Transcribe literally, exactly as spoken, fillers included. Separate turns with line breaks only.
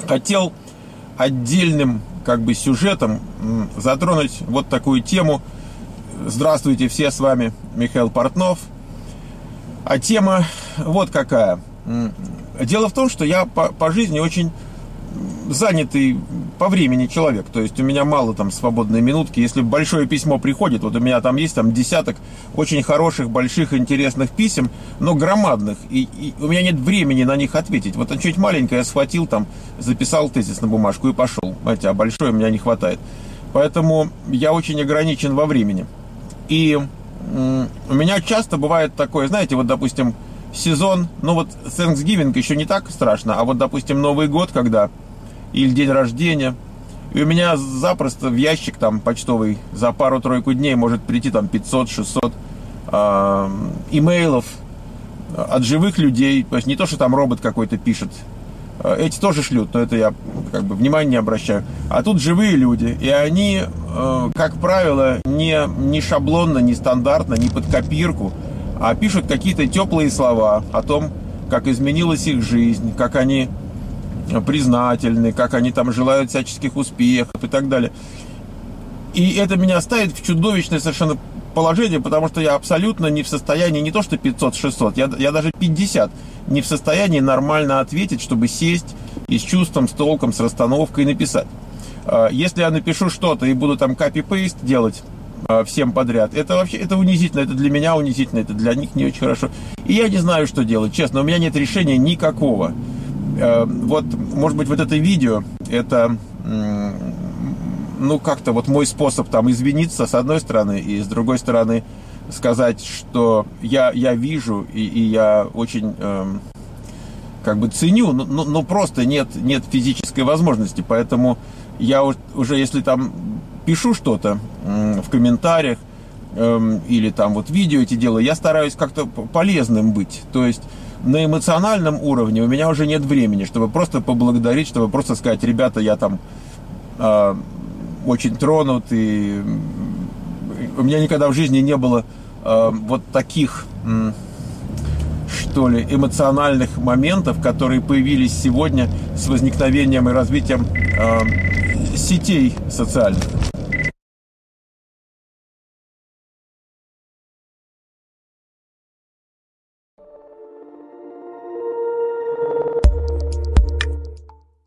хотел отдельным как бы сюжетом затронуть вот такую тему. Здравствуйте, все с вами Михаил Портнов. А тема вот какая. Дело в том, что я по, по жизни очень занятый по времени человек. То есть у меня мало там свободной минутки. Если большое письмо приходит, вот у меня там есть там десяток очень хороших, больших, интересных писем, но громадных. И, и у меня нет времени на них ответить. Вот что-нибудь маленькое я схватил, там, записал тезис на бумажку и пошел. Знаете, а большое у меня не хватает. Поэтому я очень ограничен во времени. И м- у меня часто бывает такое, знаете, вот, допустим, сезон, ну вот Thanksgiving еще не так страшно, а вот, допустим, Новый год, когда, или день рождения, и у меня запросто в ящик там почтовый за пару-тройку дней может прийти там пятьсот-шестьсот э, имейлов от живых людей, то есть не то, что там робот какой-то пишет, эти тоже шлют, но это я как бы внимания не обращаю, а тут живые люди, и они, э, как правило, не, не шаблонно, не стандартно, не под копирку, а пишут какие-то теплые слова о том, как изменилась их жизнь, как они признательны, как они там желают всяческих успехов и так далее. И это меня ставит в чудовищное совершенно положение, потому что я абсолютно не в состоянии, не то что пятьсот-шестьсот, я, я даже пятьдесят не в состоянии нормально ответить, чтобы сесть и с чувством, с толком, с расстановкой написать. Если я напишу что-то и буду там копи-пейст делать всем подряд, это вообще, это унизительно, это для меня унизительно, это для них не очень хорошо. И я не знаю, что делать, честно, у меня нет решения никакого. Вот, может быть, вот это видео, это, ну, как-то вот мой способ там извиниться с одной стороны, и с другой стороны сказать, что я, я вижу, и, и я очень, эм, как бы ценю, но, но, но просто нет, нет физической возможности, поэтому я уже, если там пишу что-то э, в комментариях, э, или там вот видео эти делаю, я стараюсь как-то полезным быть, то есть на эмоциональном уровне у меня уже нет времени, чтобы просто поблагодарить, чтобы просто сказать: ребята, я там э, очень тронут, и у меня никогда в жизни не было э, вот таких, э, что ли, эмоциональных моментов, которые появились сегодня с возникновением и развитием э, сетей социальных.